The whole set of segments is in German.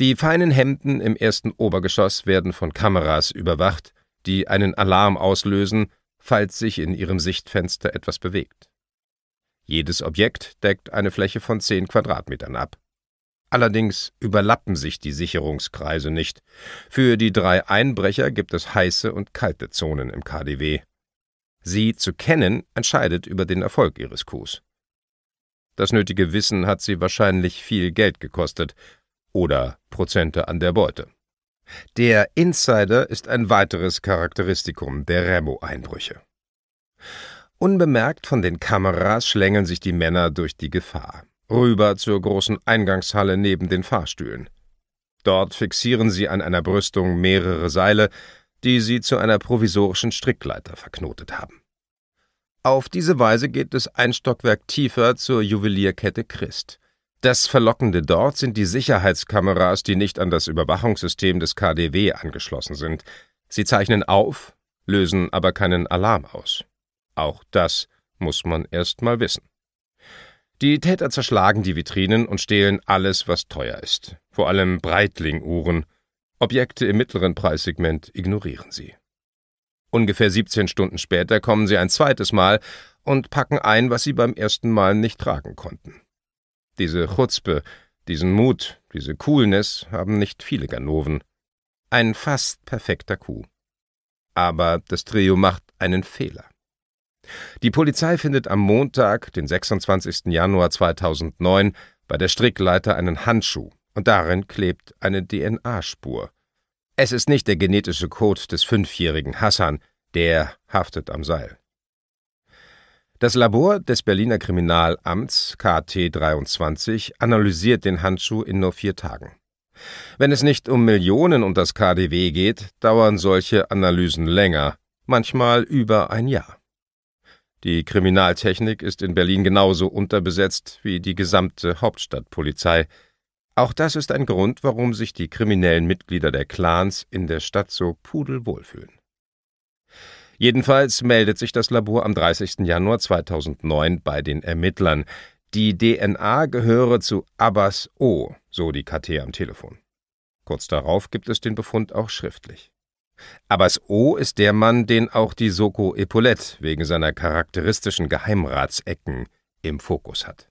Die feinen Hemden im ersten Obergeschoss werden von Kameras überwacht, die einen Alarm auslösen, falls sich in ihrem Sichtfenster etwas bewegt. Jedes Objekt deckt eine Fläche von 10 Quadratmetern ab. Allerdings überlappen sich die Sicherungskreise nicht. Für die 3 Einbrecher gibt es heiße und kalte Zonen im KaDeWe. Sie zu kennen, entscheidet über den Erfolg ihres Coups. Das nötige Wissen hat sie wahrscheinlich viel Geld gekostet oder Prozente an der Beute. Der Insider ist ein weiteres Charakteristikum der Remo-Einbrüche. Unbemerkt von den Kameras schlängeln sich die Männer durch die Gefahr, rüber zur großen Eingangshalle neben den Fahrstühlen. Dort fixieren sie an einer Brüstung mehrere Seile, die sie zu einer provisorischen Strickleiter verknotet haben. Auf diese Weise geht es ein Stockwerk tiefer zur Juwelierkette Christ. Das Verlockende dort sind die Sicherheitskameras, die nicht an das Überwachungssystem des KaDeWe angeschlossen sind. Sie zeichnen auf, lösen aber keinen Alarm aus. Auch das muss man erst mal wissen. Die Täter zerschlagen die Vitrinen und stehlen alles, was teuer ist. Vor allem Breitling-Uhren. Objekte im mittleren Preissegment ignorieren sie. Ungefähr 17 Stunden später kommen sie ein zweites Mal und packen ein, was sie beim ersten Mal nicht tragen konnten. Diese Chutzpe, diesen Mut, diese Coolness haben nicht viele Ganoven. Ein fast perfekter Coup. Aber das Trio macht einen Fehler. Die Polizei findet am Montag, den 26. Januar 2009, bei der Strickleiter einen Handschuh und darin klebt eine DNA-Spur. Es ist nicht der genetische Code des 5-jährigen Hassan, der haftet am Seil. Das Labor des Berliner Kriminalamts KT23 analysiert den Handschuh in nur 4 Tagen. Wenn es nicht um Millionen und das KaDeWe geht, dauern solche Analysen länger, manchmal über ein Jahr. Die Kriminaltechnik ist in Berlin genauso unterbesetzt wie die gesamte Hauptstadtpolizei. Auch das ist ein Grund, warum sich die kriminellen Mitglieder der Clans in der Stadt so pudelwohl fühlen. Jedenfalls meldet sich das Labor am 30. Januar 2009 bei den Ermittlern. Die DNA gehöre zu Abbas O., so die KT am Telefon. Kurz darauf gibt es den Befund auch schriftlich. Abbas O. ist der Mann, den auch die Soko Epaulette wegen seiner charakteristischen Geheimratsecken im Fokus hat.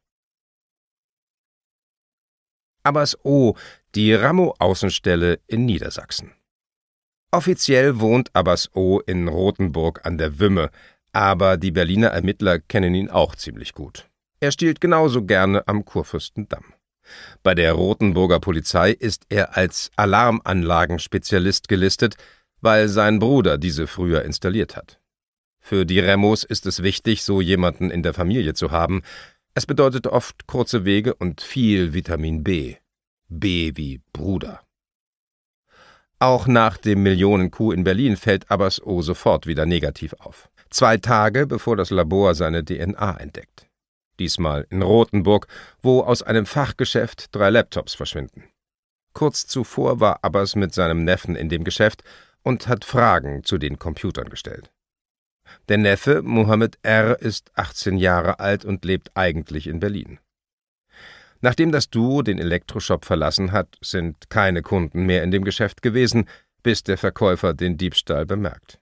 Abbas O., die Ramo-Außenstelle in Niedersachsen. Offiziell wohnt Abbas O. in Rothenburg an der Wümme, aber die Berliner Ermittler kennen ihn auch ziemlich gut. Er stiehlt genauso gerne am Kurfürstendamm. Bei der Rothenburger Polizei ist er als Alarmanlagenspezialist gelistet, weil sein Bruder diese früher installiert hat. Für die Remos ist es wichtig, so jemanden in der Familie zu haben. Es bedeutet oft kurze Wege und viel Vitamin B. B wie Bruder. Auch nach dem Millionen-Coup in Berlin fällt Abbas O. sofort wieder negativ auf. 2 Tage, bevor das Labor seine DNA entdeckt. Diesmal in Rothenburg, wo aus einem Fachgeschäft 3 Laptops verschwinden. Kurz zuvor war Abbas mit seinem Neffen in dem Geschäft und hat Fragen zu den Computern gestellt. Der Neffe, Mohammed R., ist 18 Jahre alt und lebt eigentlich in Berlin. Nachdem das Duo den Elektroshop verlassen hat, sind keine Kunden mehr in dem Geschäft gewesen, bis der Verkäufer den Diebstahl bemerkt.